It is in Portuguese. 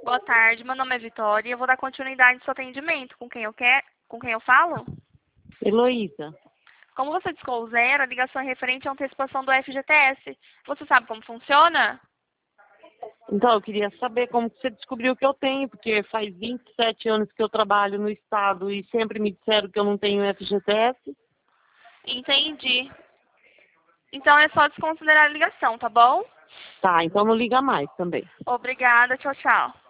Boa tarde, meu nome é Vitória e eu vou dar continuidade ao seu atendimento. Com quem eu falo? Heloísa. Como você discou o zero, a ligação é referente à antecipação do FGTS. Você sabe como funciona? Então, eu queria saber como que você descobriu que eu tenho, porque faz 27 anos que eu trabalho no Estado e sempre me disseram que eu não tenho FGTS. Entendi. Então é só desconsiderar a ligação, tá bom? Tá, então não liga mais também. Obrigada, tchau, tchau.